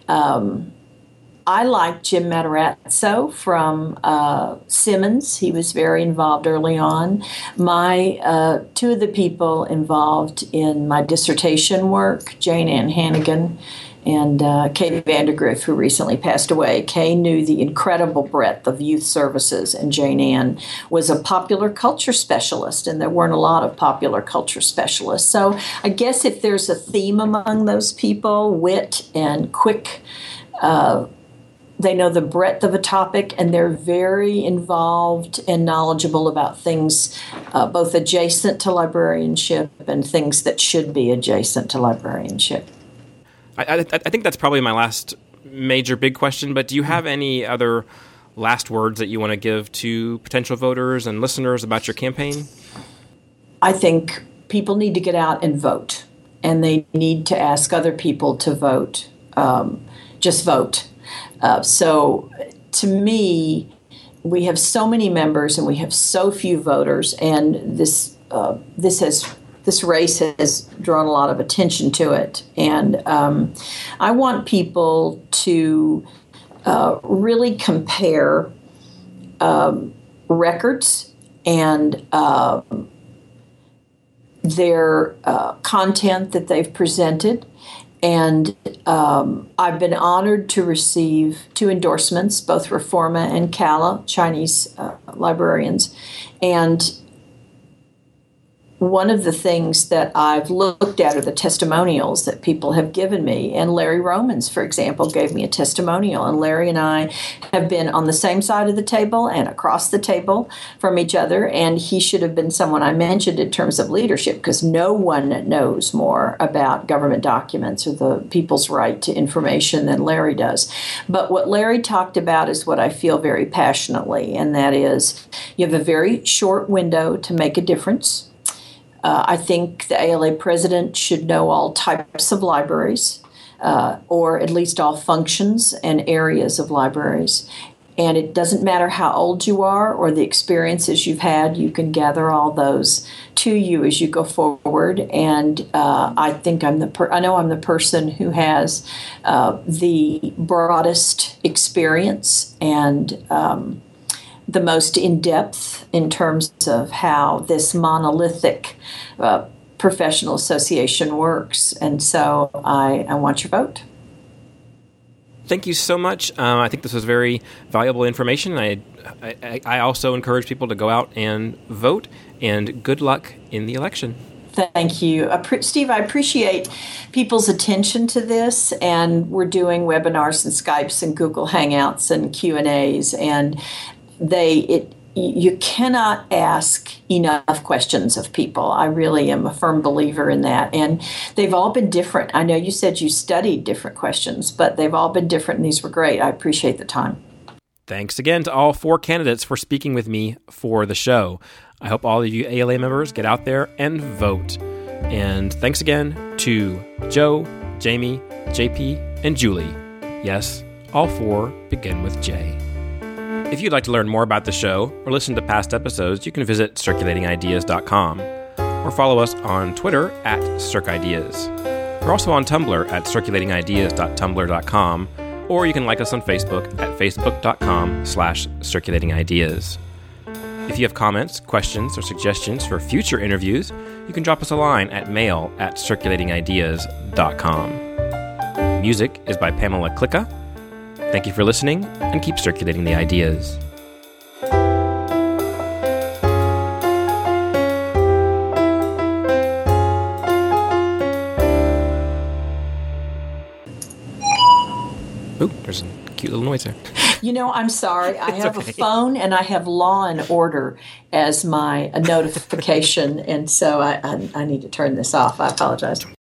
I liked Jim Matarazzo from Simmons. He was very involved early on. My two of the people involved in my dissertation work, Jane Ann Hannigan and Kay Vandergriff, who recently passed away. Kay knew the incredible breadth of youth services, and Jane Ann was a popular culture specialist, and there weren't a lot of popular culture specialists. So I guess if there's a theme among those people, wit and quick, they know the breadth of a topic, and they're very involved and knowledgeable about things both adjacent to librarianship and things that should be adjacent to librarianship. I think that's probably my last major big question, but do you have any other last words that you want to give to potential voters and listeners about your campaign? I think people need to get out and vote, and they need to ask other people to vote. Just vote. So to me, we have so many members and we have so few voters, and this race has drawn a lot of attention to it. And I want people to really compare records and their content that they've presented. And I've been honored to receive 2 endorsements, both Reforma and CALA, Chinese librarians. And one of the things that I've looked at are the testimonials that people have given me. And Larry Romans, for example, gave me a testimonial. And Larry and I have been on the same side of the table and across the table from each other. And he should have been someone I mentioned in terms of leadership, because no one knows more about government documents or the people's right to information than Larry does. But what Larry talked about is what I feel very passionately, and that is you have a very short window to make a difference. I think the ALA president should know all types of libraries, or at least all functions and areas of libraries. And it doesn't matter how old you are or the experiences you've had, you can gather all those to you as you go forward. And I think I know I'm the person who has the broadest experience and the most in-depth in terms of how this monolithic professional association works. And so I want your vote. Thank you so much. I think this was very valuable information. I also encourage people to go out and vote, and good luck in the election. Thank you. Steve, I appreciate people's attention to this, and we're doing webinars and Skypes and Google Hangouts and Q&As, and you cannot ask enough questions of people. I really am a firm believer in that. And they've all been different. I know you said you studied different questions, but they've all been different, and these were great. I appreciate the time. Thanks again to all 4 candidates for speaking with me for the show. I hope all of you ALA members get out there and vote. And thanks again to Joe, Jamie, JP, and Julie. Yes, all 4 begin with J. If you'd like to learn more about the show or listen to past episodes, you can visit circulatingideas.com or follow us on Twitter at CircIdeas. We're also on Tumblr at circulatingideas.tumblr.com, or you can like us on Facebook at facebook.com/circulatingideas. If you have comments, questions, or suggestions for future interviews, you can drop us a line at mail@circulatingideas.com. Music is by Pamela Klicka. Thank you for listening, and keep circulating the ideas. Ooh, there's a cute little noise there. You know, I'm sorry. I have a phone and I have Law and Order as my notification, and so I need to turn this off. I apologize.